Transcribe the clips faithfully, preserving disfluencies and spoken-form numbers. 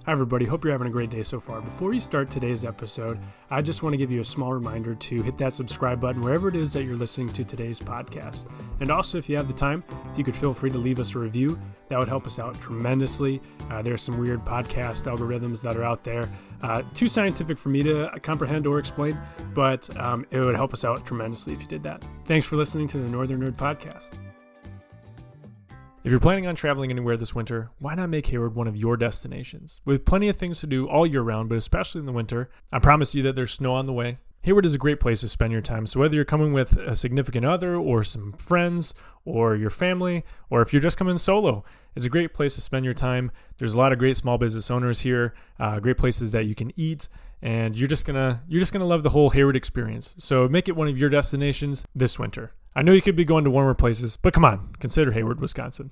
Hi everybody, hope you're having a great day so far. Before we start today's episode, I just want to give you a small reminder to hit that subscribe button wherever it is that you're listening to today's podcast. And also, if you have the time, if you could feel free to leave us a review, that would help us out tremendously. Uh, there's some weird podcast algorithms that are out there, uh, too scientific for me to comprehend or explain, but um, it would help us out tremendously if you did that. Thanks for listening to the Northern Nerd Podcast. If you're planning on traveling anywhere this winter, why not make Hayward one of your destinations? With plenty of things to do all year round, but especially in the winter, I promise you that there's snow on the way. Hayward is a great place to spend your time, so whether you're coming with a significant other or some friends or your family, or if you're just coming solo, it's a great place to spend your time. There's a lot of great small business owners here, uh, great places that you can eat, and you're just gonna you're just gonna love the whole Hayward experience. So make it one of your destinations this winter. I know you could be going to warmer places, but come on, consider Hayward, Wisconsin.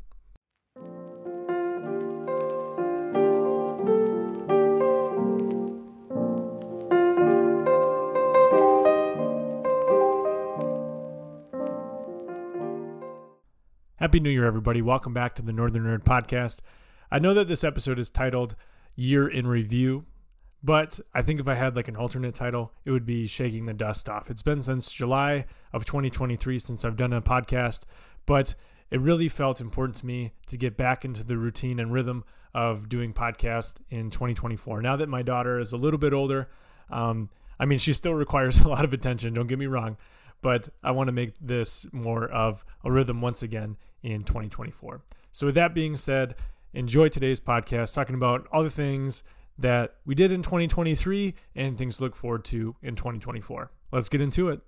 Happy New Year, everybody. Welcome back to the Northern Nerd Podcast. I know that this episode is titled Year in Review, but I think if I had like an alternate title, it would be Shaking the Dust Off. It's been since July of twenty twenty-three since I've done a podcast, but it really felt important to me to get back into the routine and rhythm of doing podcasts in twenty twenty-four. Now that my daughter is a little bit older, um, I mean, she still requires a lot of attention, don't get me wrong, but I want to make this more of a rhythm once again in twenty twenty-four. So with that being said, enjoy today's podcast, talking about all the things that we did in twenty twenty-three and things to look forward to in twenty twenty-four. Let's get into it.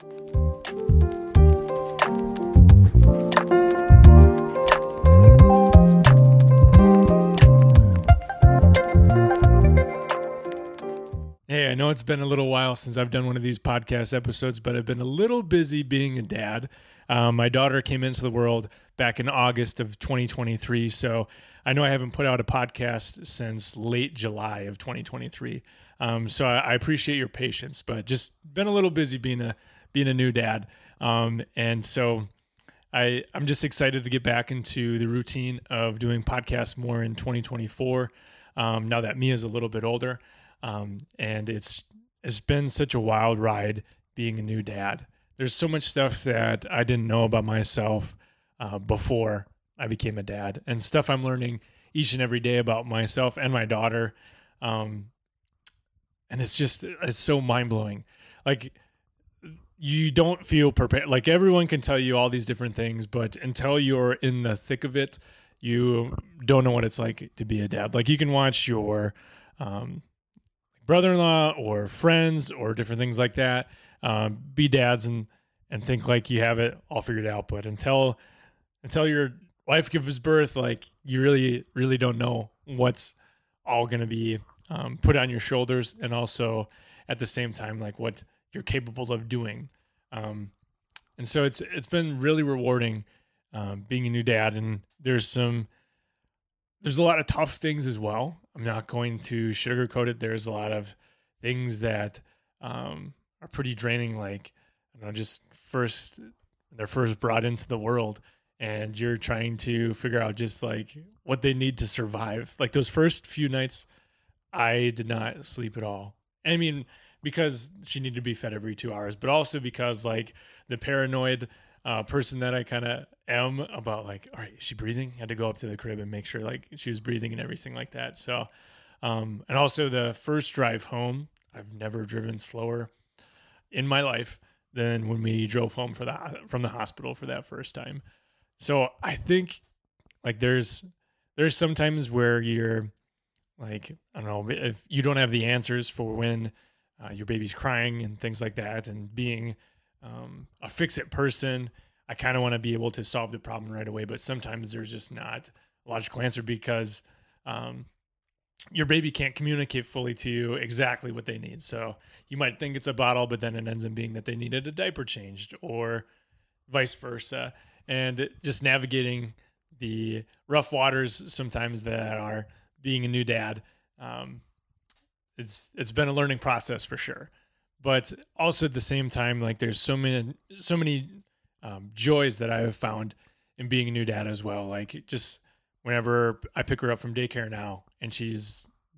Hey, I know it's been a little while since I've done one of these podcast episodes, but I've been a little busy being a dad. Um, my daughter came into the world back in August of twenty twenty-three, so I know I haven't put out a podcast since late July of twenty twenty-three. Um, so I, I appreciate your patience, but just been a little busy being a being a new dad, um, and so I I'm just excited to get back into the routine of doing podcasts more in twenty twenty-four. Um, now that Mia's a little bit older. Um, and it's, it's been such a wild ride being a new dad. There's so much stuff that I didn't know about myself, uh, before I became a dad, and stuff I'm learning each and every day about myself and my daughter. Um, and it's just, it's so mind blowing. Like, you don't feel prepared. Like, everyone can tell you all these different things, but until you're in the thick of it, you don't know what it's like to be a dad. Like, you can watch your, um, brother-in-law or friends or different things like that, um, be dads and and think like you have it all figured out. But until until your wife gives birth, like, you really really don't know what's all going to be um, put on your shoulders, and also at the same time, like, what you're capable of doing. Um, and so it's it's been really rewarding um, being a new dad. And there's some there's a lot of tough things as well. I'm not going to sugarcoat it. There's a lot of things that um, are pretty draining, like, you know, just first, they're first brought into the world and you're trying to figure out just like what they need to survive. Like, those first few nights, I did not sleep at all. I mean, because she needed to be fed every two hours, but also because, like, the paranoid uh, person that I kind of am about, like, all right, is she breathing? I had to go up to the crib and make sure, like, she was breathing and everything like that. So, um, and also the first drive home, I've never driven slower in my life than when we drove home for the, from the hospital for that first time. So I think, like, there's, there's some times where you're like, I don't know, if you don't have the answers for when uh, your baby's crying and things like that, and being um, a fix-it person, I kind of want to be able to solve the problem right away, but sometimes there's just not a logical answer because um, your baby can't communicate fully to you exactly what they need. So you might think it's a bottle, but then it ends up being that they needed a diaper changed, or vice versa. And just navigating the rough waters sometimes that are being a new dad, um, it's it's been a learning process for sure. But also at the same time, like, there's so many so many um, joys that I have found in being a new dad as well. Like, just whenever I pick her up from daycare now and she's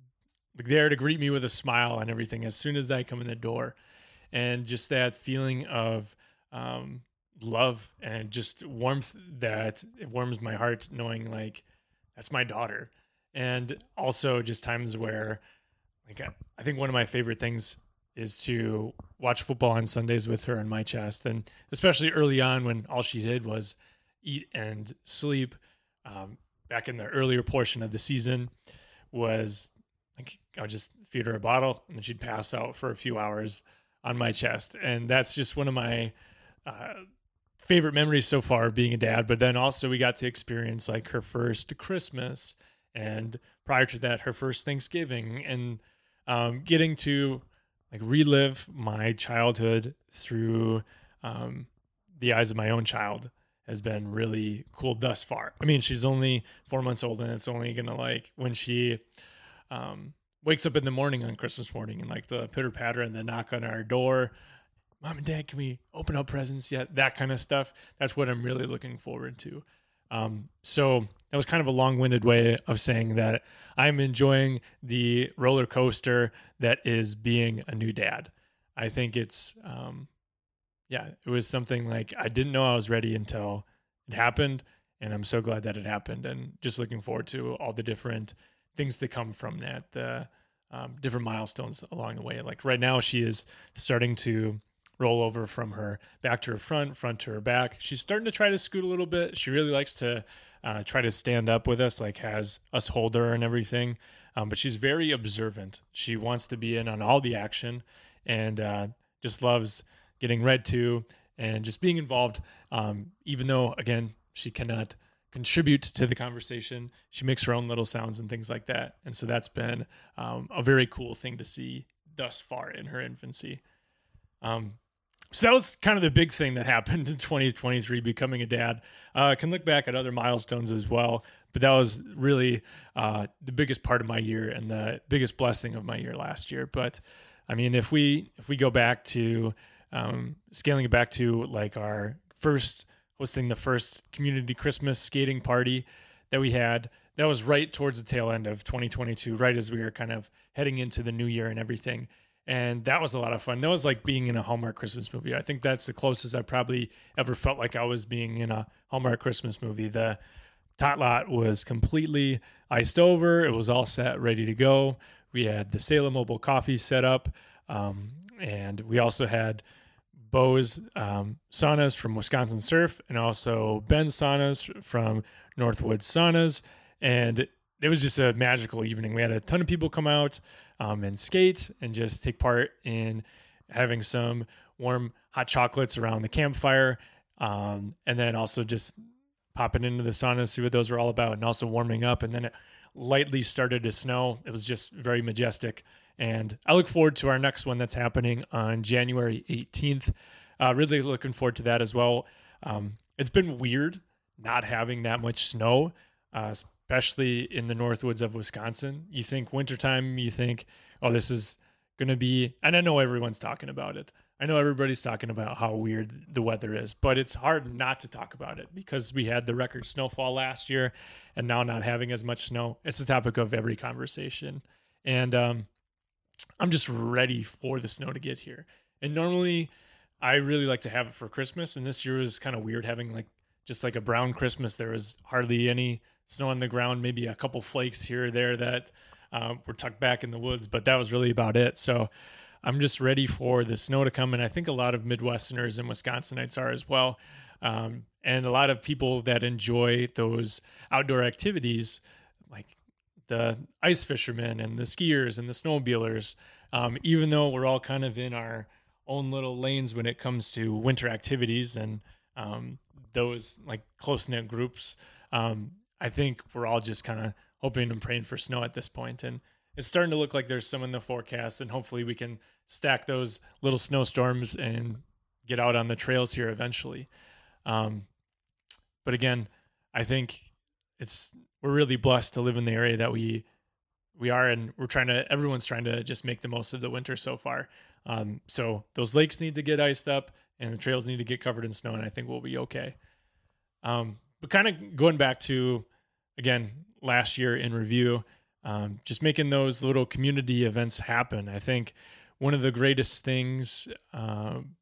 there to greet me with a smile and everything as soon as I come in the door. And just that feeling of um, love and just warmth that it warms my heart knowing like that's my daughter. And also just times where like I, I think one of my favorite things is to watch football on Sundays with her on my chest. And especially early on when all she did was eat and sleep, um, back in the earlier portion of the season was like, I would just feed her a bottle and then she'd pass out for a few hours on my chest. And that's just one of my uh, favorite memories so far of being a dad. But then also we got to experience like her first Christmas and prior to that, her first Thanksgiving, and um, getting to like relive my childhood through um, the eyes of my own child has been really cool thus far. I mean, she's only four months old and it's only going to like when she um, wakes up in the morning on Christmas morning and like the pitter patter and the knock on our door, Mom and Dad, can we open up presents yet? That kind of stuff. That's what I'm really looking forward to. Um, so that was kind of a long-winded way of saying that I'm enjoying the roller coaster that is being a new dad. I think it's, um, yeah, it was something like I didn't know I was ready until it happened. And I'm so glad that it happened and just looking forward to all the different things to come from that, the um, different milestones along the way. Like right now she is starting to roll over from her back to her front, front to her back. She's starting to try to scoot a little bit. She really likes to uh, try to stand up with us, like has us hold her and everything. Um, but she's very observant. She wants to be in on all the action and uh, just loves getting read to and just being involved. Um, even though, again, she cannot contribute to the conversation, she makes her own little sounds and things like that. And so that's been um, a very cool thing to see thus far in her infancy. Um, So that was kind of the big thing that happened in twenty twenty-three, becoming a dad. Uh, I can look back at other milestones as well, but that was really uh, the biggest part of my year and the biggest blessing of my year last year. But I mean, if we if we go back to um, scaling it back to like our first hosting the first community Christmas skating party that we had, that was right towards the tail end of twenty twenty-two, right as we were kind of heading into the new year and everything. And that was a lot of fun. That was like being in a Hallmark Christmas movie. I think that's the closest I probably ever felt like I was being in a Hallmark Christmas movie. The tot lot was completely iced over. It was all set, ready to go. We had the Salem Mobile Coffee set up. Um, and we also had Bo's um, Saunas from Wisconsin Surf and also Ben's Saunas from Northwood Saunas. And it was just a magical evening. We had a ton of people come out um, and skate and just take part in having some warm hot chocolates around the campfire. Um, and then also just popping into the sauna, see what those were all about, and also warming up. And then it lightly started to snow. It was just very majestic. And I look forward to our next one that's happening on January eighteenth. Uh, really looking forward to that as well. Um, it's been weird not having that much snow, uh, especially in the Northwoods of Wisconsin. You think wintertime, you think, oh, this is going to be, and I know everyone's talking about it. I know everybody's talking about how weird the weather is, but it's hard not to talk about it because we had the record snowfall last year and now not having as much snow. It's the topic of every conversation. And um, I'm just ready for the snow to get here. And normally I really like to have it for Christmas. And this year was kind of weird having like just like a brown Christmas. There was hardly any snow on the ground, maybe a couple flakes here or there that um, were tucked back in the woods, but that was really about it. So I'm just ready for the snow to come. And I think a lot of Midwesterners and Wisconsinites are as well. Um, and a lot of people that enjoy those outdoor activities, like the ice fishermen and the skiers and the snowmobilers, um, even though we're all kind of in our own little lanes when it comes to winter activities and um, those like close-knit groups, um, I think we're all just kind of hoping and praying for snow at this point. And it's starting to look like there's some in the forecast, and hopefully we can stack those little snowstorms and get out on the trails here eventually. Um, but again, I think it's we're really blessed to live in the area that we we are, and we're trying to everyone's trying to just make the most of the winter so far. Um, so those lakes need to get iced up, and the trails need to get covered in snow, and I think we'll be okay. Um, but kind of going back to again last year in review. um, just making those little community events happen. I think one of the greatest things um,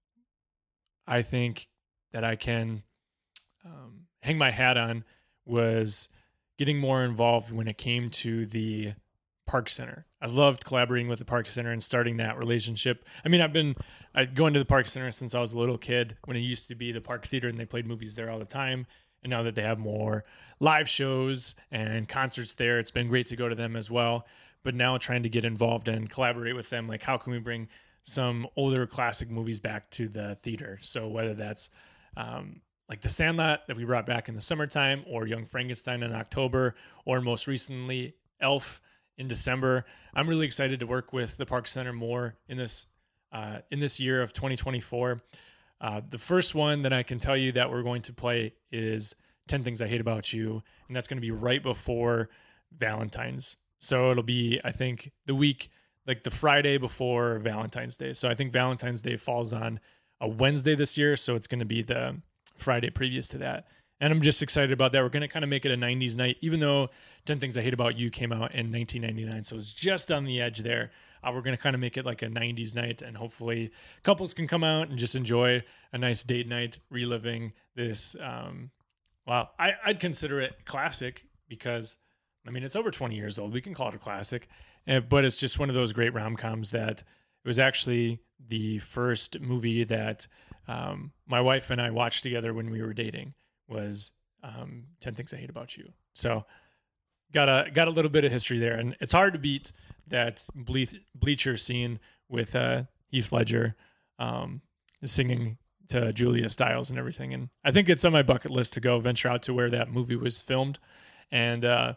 I think that I can um, hang my hat on was getting more involved when it came to the Park Center. I loved collaborating with the Park Center and starting that relationship. I mean, I've been I going to the Park Center since I was a little kid, when it used to be the Park Theater and they played movies there all the time. And now that they have more live shows and concerts there, it's been great to go to them as well. But now trying to get involved and collaborate with them, like how can we bring some older classic movies back to the theater? So whether that's um, like The Sandlot that we brought back in the summertime, or Young Frankenstein in October, or most recently Elf in December. I'm really excited to work with the Park Center more in this uh, in this year of twenty twenty-four. Uh, the first one that I can tell you that we're going to play is ten Things I Hate About You, and that's going to be right before Valentine's. So it'll be, I think, the week, like the Friday before Valentine's Day. So I think Valentine's Day falls on a Wednesday this year, so it's going to be the Friday previous to that. And I'm just excited about that. We're going to kind of make it a nineties night, even though ten Things I Hate About You came out in nineteen ninety-nine. So it's just on the edge there. Uh, we're going to kind of make it like a nineties night, and hopefully couples can come out and just enjoy a nice date night, reliving this. Um, well, I, I'd consider it classic because, I mean, it's over twenty years old. We can call it a classic, uh, but it's just one of those great rom-coms that it was actually the first movie that um, my wife and I watched together when we were dating. Was um, ten Things I Hate About You. So got a got a little bit of history there, and it's hard to beat that ble- bleacher scene with uh, Heath Ledger um, singing to Julia Stiles and everything. And I think it's on my bucket list to go venture out to where that movie was filmed, and uh,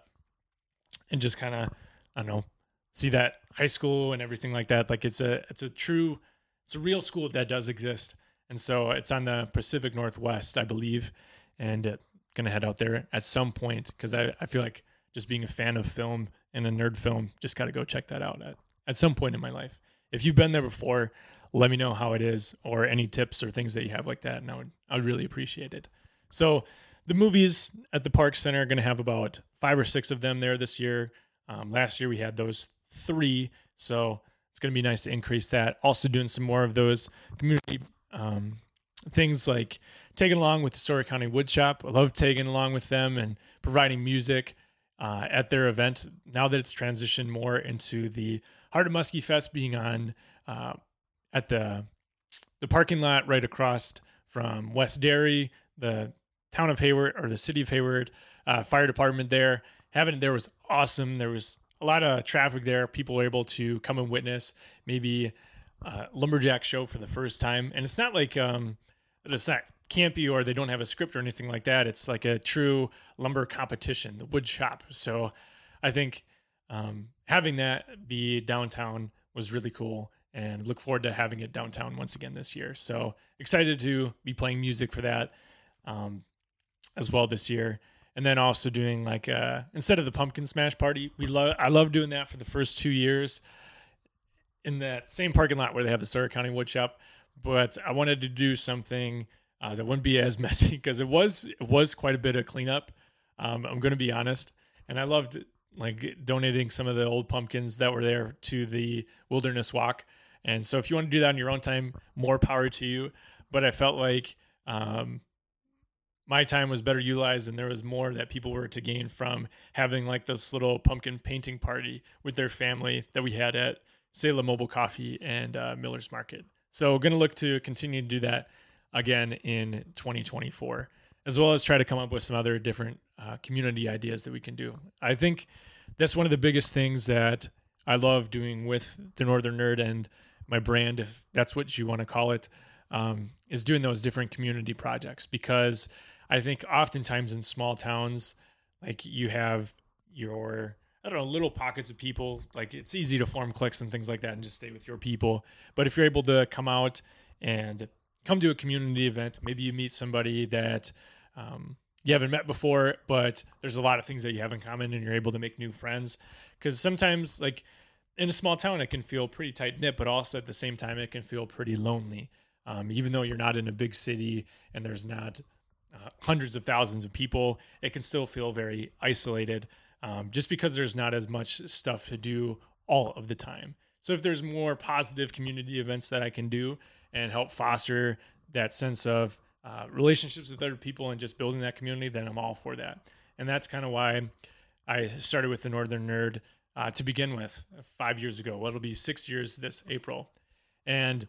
and just kind of I don't know, see that high school and everything like that. Like it's a it's a true it's a real school that does exist, and so it's on the Pacific Northwest, I believe. And uh, going to head out there at some point because I, I feel like just being a fan of film and a nerd film, just got to go check that out at, at some point in my life. If you've been there before, let me know how it is, or any tips or things that you have like that. And I would, I would really appreciate it. So the movies at the Park Center are going to have about five or six of them there this year. Um, last year we had those three. So it's going to be nice to increase that. Also doing some more of those community um, things like tagging along with the Story County Woodshop. I love tagging along with them and providing music uh, at their event. Now that it's transitioned more into the Heart of Muskie Fest being on uh, at the the parking lot right across from West Dairy, the town of Hayward, or the city of Hayward uh, fire department there. Having it there was awesome. There was a lot of traffic there. People were able to come and witness maybe a lumberjack show for the first time. And it's not like um, it's not campy or they don't have a script or anything like that. It's like a true lumber competition, the wood shop. So I think um, having that be downtown was really cool, and look forward to having it downtown once again this year. So excited to be playing music for that um, as well this year. And then also doing like uh, instead of the pumpkin smash party, we love I love doing that for the first two years in that same parking lot where they have the Story County Woodshop. But I wanted to do something Uh, that wouldn't be as messy because it was it was quite a bit of cleanup. Um, I'm going to be honest, and I loved like donating some of the old pumpkins that were there to the Wilderness Walk. And so, if you want to do that on your own time, more power to you. But I felt like um, my time was better utilized, and there was more that people were to gain from having like this little pumpkin painting party with their family that we had at Salem Mobile Coffee and uh, Miller's Market. So, going to look to continue to do that again in twenty twenty-four, as well as try to come up with some other different uh, community ideas that we can do. I think that's one of the biggest things that I love doing with the Northern Nerd and my brand, if that's what you want to call it, um, is doing those different community projects. Because I think oftentimes in small towns, like you have your, I don't know, little pockets of people, like it's easy to form cliques and things like that and just stay with your people. But if you're able to come out and come to a community event, maybe you meet somebody that um, you haven't met before, but there's a lot of things that you have in common and you're able to make new friends. Because sometimes, like in a small town, it can feel pretty tight knit, but also at the same time, it can feel pretty lonely. Um, even though you're not in a big city and there's not uh, hundreds of thousands of people, it can still feel very isolated. um, just because there's not as much stuff to do all of the time. So if there's more positive community events that I can do and help foster that sense of uh, relationships with other people and just building that community, then I'm all for that. And that's kind of why I started with the Northern Nerd uh, to begin with five years ago. Well, it'll be six years this April. And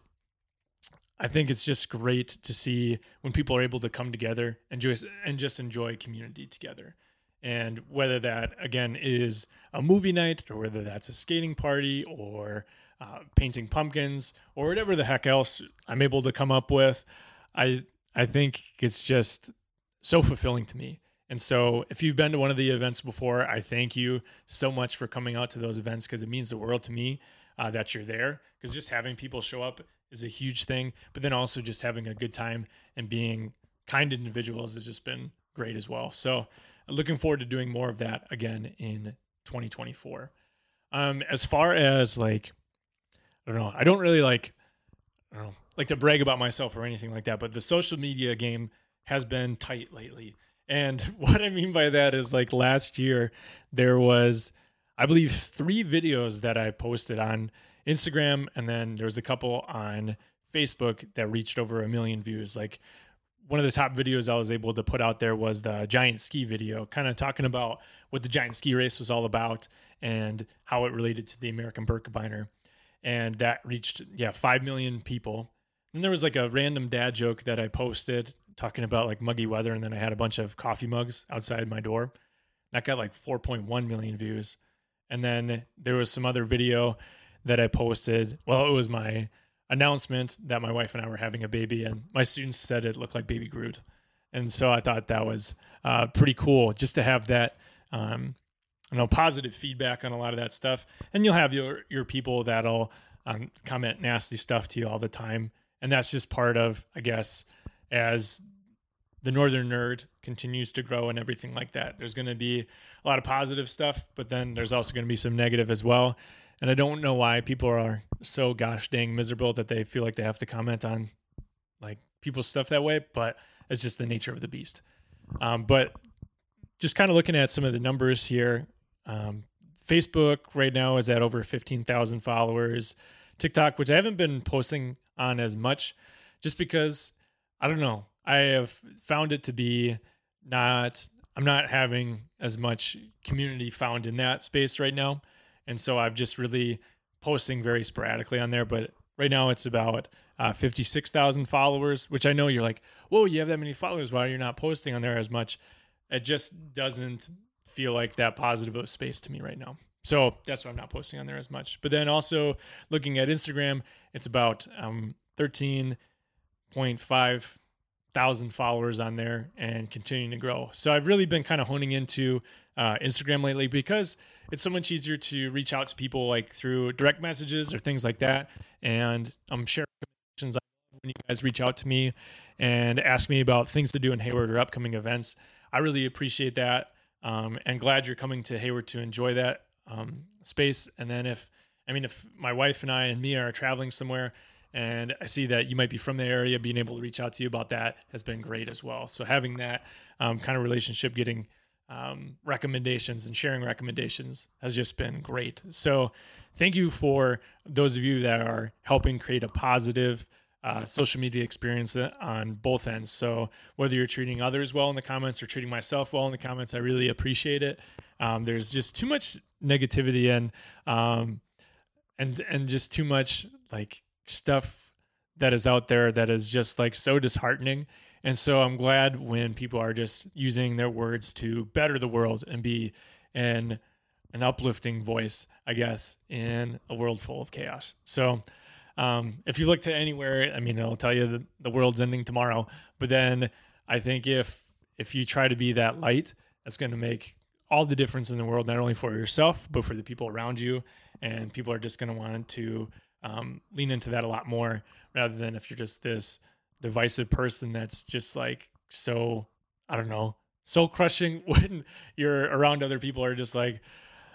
I think it's just great to see when people are able to come together and just, and just enjoy community together. And whether that, again, is a movie night or whether that's a skating party or uh, painting pumpkins or whatever the heck else I'm able to come up with, I I think it's just so fulfilling to me. And so if you've been to one of the events before, I thank you so much for coming out to those events because it means the world to me uh, that you're there, because just having people show up is a huge thing. But then also just having a good time and being kind individuals has just been great as well. So looking forward to doing more of that again in twenty twenty-four. Um, as far as like, I don't know, I don't really like, I don't know, like to brag about myself or anything like that, but the social media game has been tight lately. And what I mean by that is like last year there was, I believe, three videos that I posted on Instagram, and then there was a couple on Facebook that reached over a million views. Like one of the top videos I was able to put out there was the giant ski video, kind of talking about what the giant ski race was all about and how it related to the American Birkebeiner. And that reached, yeah, five million people. And there was like a random dad joke that I posted talking about like muggy weather. And then I had a bunch of coffee mugs outside my door. That got like four point one million views. And then there was some other video that I posted. Well, it was my announcement that my wife and I were having a baby, and my students said it looked like Baby Groot. And so I thought that was uh, pretty cool just to have that, um, you know, positive feedback on a lot of that stuff. And you'll have your, your people that'll um, comment nasty stuff to you all the time. And that's just part of, I guess, as the Northern Nerd continues to grow and everything like that. There's going to be a lot of positive stuff, but then there's also going to be some negative as well. And I don't know why people are so gosh dang miserable that they feel like they have to comment on like people's stuff that way, but it's just the nature of the beast. Um, but just kind of looking at some of the numbers here, um, Facebook right now is at over fifteen thousand followers. TikTok, which I haven't been posting on as much just because, I don't know, I have found it to be not, I'm not having as much community found in that space right now. And so I've just really posting very sporadically on there. But right now it's about uh, fifty-six thousand followers, which I know you're like, whoa, you have that many followers. Why are you not posting on there as much? It just doesn't feel like that positive of a space to me right now. So that's why I'm not posting on there as much. But then also looking at Instagram, it's about um, thirteen point five thousand followers on there and continuing to grow. So I've really been kind of honing into uh, Instagram lately because it's so much easier to reach out to people like through direct messages or things like that. And I'm sharing recommendations when you guys reach out to me and ask me about things to do in Hayward or upcoming events. I really appreciate that. Um, and glad you're coming to Hayward to enjoy that um, space. And then if, I mean, if my wife and I and Mia are traveling somewhere and I see that you might be from the area, being able to reach out to you about that has been great as well. So having that um, kind of relationship, getting um, recommendations and sharing recommendations has just been great. So thank you for those of you that are helping create a positive uh, social media experience on both ends. So whether you're treating others well in the comments or treating myself well in the comments, I really appreciate it. Um, there's just too much negativity and, um, and, and just too much like stuff that is out there that is just like so disheartening. And so I'm glad when people are just using their words to better the world and be an, an uplifting voice, I guess, in a world full of chaos. So um, if you look to anywhere, I mean, it'll tell you that the world's ending tomorrow. But then I think if, if you try to be that light, that's going to make all the difference in the world, not only for yourself, but for the people around you. And people are just going to want to um, lean into that a lot more rather than if you're just this divisive person that's just like, so, I don't know, soul crushing when you're around other people are just like,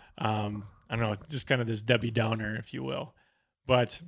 um, I don't know, just kind of this Debbie Downer, if you will. But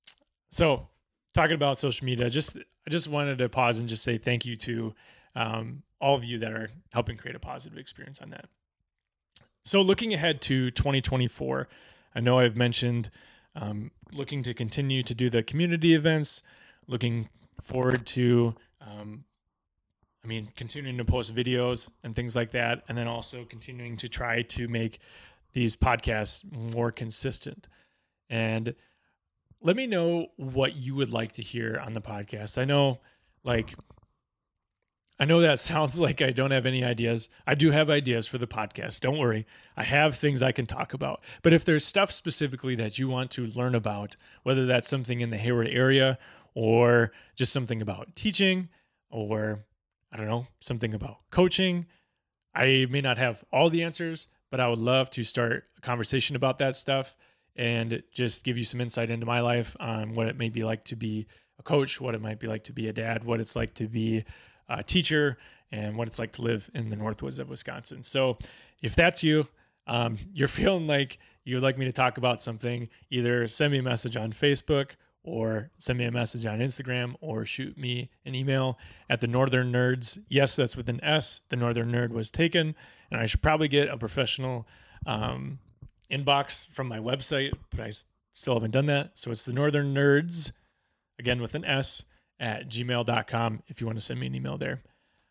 so talking about social media, just, I just wanted to pause and just say thank you to um, all of you that are helping create a positive experience on that. So looking ahead to twenty twenty-four, I know I've mentioned um, looking to continue to do the community events, looking forward to, um, I mean, continuing to post videos and things like that, and then also continuing to try to make these podcasts more consistent. And let me know what you would like to hear on the podcast. I know, like, I know that sounds like I don't have any ideas. I do have ideas for the podcast. Don't worry. I have things I can talk about. But if there's stuff specifically that you want to learn about, whether that's something in the Hayward area or just something about teaching or, I don't know, something about coaching, I may not have all the answers, but I would love to start a conversation about that stuff and just give you some insight into my life on what it may be like to be a coach, what it might be like to be a dad, what it's like to be a teacher, and what it's like to live in the Northwoods of Wisconsin. So if that's you, um, you're feeling like you would like me to talk about something, either send me a message on Facebook or send me a message on Instagram or shoot me an email at the Northern Nerds. Yes, that's with an S. The Northern Nerd was taken, and I should probably get a professional um, inbox from my website, but I still haven't done that. So it's the Northern Nerds, again with an S, at gmail dot com if you want to send me an email there.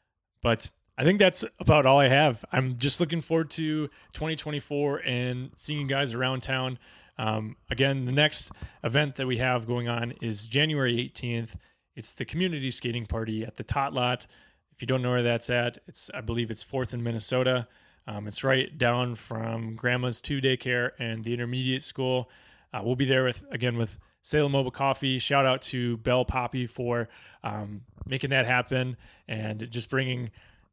But I think that's about all I have. I'm just looking forward to twenty twenty-four and seeing you guys around town. Um, again, the next event that we have going on is January eighteenth. It's the community skating party at the Tot Lot. If you don't know where that's at, it's I believe it's fourth in Minnesota. Um, it's right down from Grandma's two daycare and the intermediate school. Uh, we'll be there with again with Salem Mobile Coffee. Shout out to Belle Poppy for um, making that happen and just bringing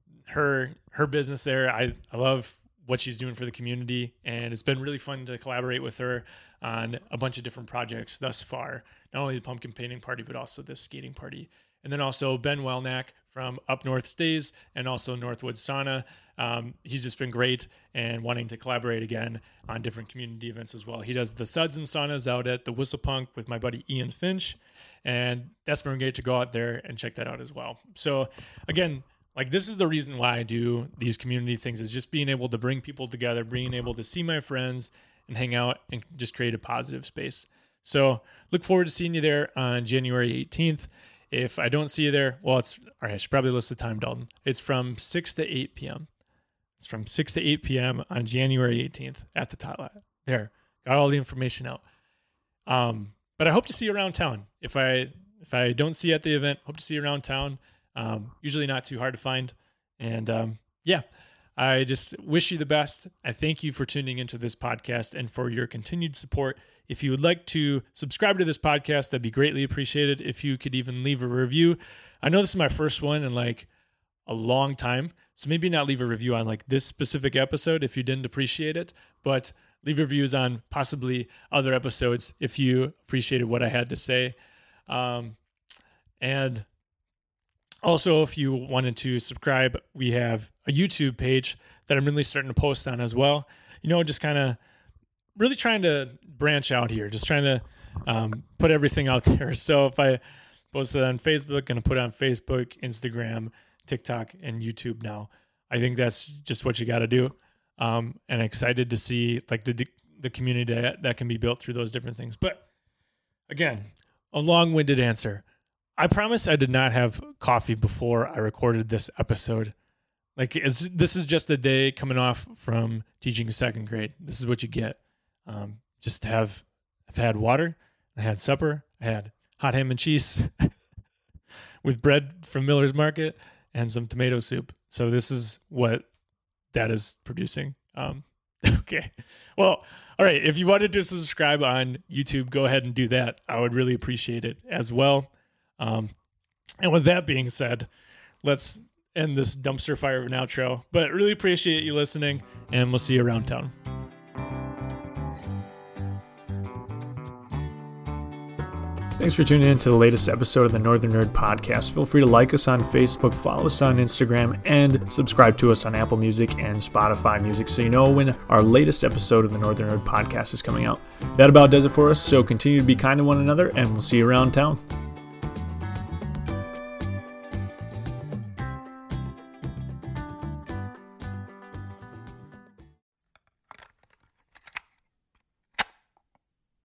her her business there. I, I love what she's doing for the community, and it's been really fun to collaborate with her on a bunch of different projects thus far. Not only the pumpkin painting party, but also this skating party. And then also Ben Welnack from Up North Stays and also Northwoods Sauna. Um, he's just been great and wanting to collaborate again on different community events as well. He does the suds and saunas out at the Whistle Punk with my buddy Ian Finch, and that's been great to go out there and check that out as well. So again, like this is the reason why I do these community things, is just being able to bring people together, being able to see my friends and hang out and just create a positive space. So look forward to seeing you there on January eighteenth. If I don't see you there, well, it's all right. I should probably list the time, Dalton. It's from six to eight p.m. It's from six to eight p.m. on January eighteenth at the Tot Lot. There, got all the information out. Um, but I hope to see you around town. If I if I don't see you at the event, hope to see you around town. Um, usually not too hard to find. And um, yeah, I just wish you the best. I thank you for tuning into this podcast and for your continued support. If you would like to subscribe to this podcast, that'd be greatly appreciated. If you could even leave a review. I know this is my first one in like a long time, so maybe not leave a review on like this specific episode if you didn't appreciate it, but leave reviews on possibly other episodes if you appreciated what I had to say. Um, and also, if you wanted to subscribe, we have a YouTube page that I'm really starting to post on as well. You know, just kind of really trying to branch out here, just trying to um, put everything out there. So if I post it on Facebook, going to put it on Facebook, Instagram, TikTok, and YouTube now. I think that's just what you got to do. Um, and excited to see like the the community that, that can be built through those different things. But again, a long-winded answer. I promise I did not have coffee before I recorded this episode. Like it's, this is just a day coming off from teaching second grade. This is what you get. Um, just have, I've had water, I had supper, I had hot ham and cheese with bread from Miller's Market and some tomato soup. So this is what that is producing. Um, okay. Well, all right. If you wanted to subscribe on YouTube, go ahead and do that. I would really appreciate it as well. Um, and with that being said, let's end this dumpster fire of an outro, but really appreciate you listening, and we'll see you around town. Thanks for tuning in to the latest episode of the Northern Nerd Podcast. Feel free to like us on Facebook, follow us on Instagram, and subscribe to us on Apple Music and Spotify Music so you know when our latest episode of the Northern Nerd Podcast is coming out. That about does it for us, so continue to be kind to one another, and we'll see you around town.